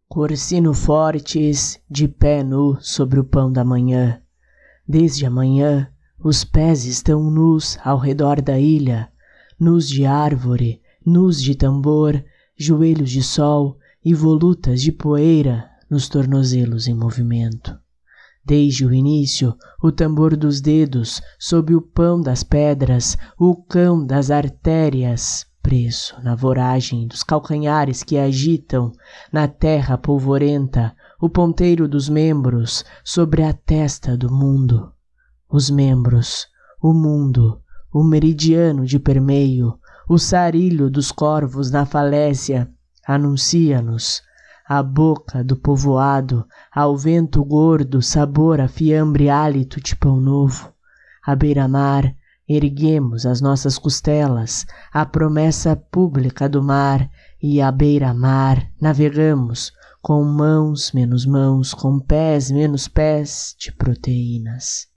Corsino fortes, de pé nu sobre o pão da manhã. Desde a manhã, os pés estão nus ao redor da ilha, nus de árvore, nus de tambor, joelhos de sol e volutas de poeira nos tornozelos em movimento. Desde o início, o tambor dos dedos, sob o pão das pedras, o cão das artérias, preso na voragem dos calcanhares que agitam, na terra polvorenta, o ponteiro dos membros sobre a testa do mundo. Os membros, o mundo, o meridiano de permeio, o sarilho dos corvos na falésia, anuncia-nos. A boca do povoado, ao vento gordo, sabor a fiambre, hálito de pão novo. À beira-mar, erguemos as nossas costelas, a promessa pública do mar, e à beira-mar navegamos, com mãos menos mãos, com pés menos pés de proteínas.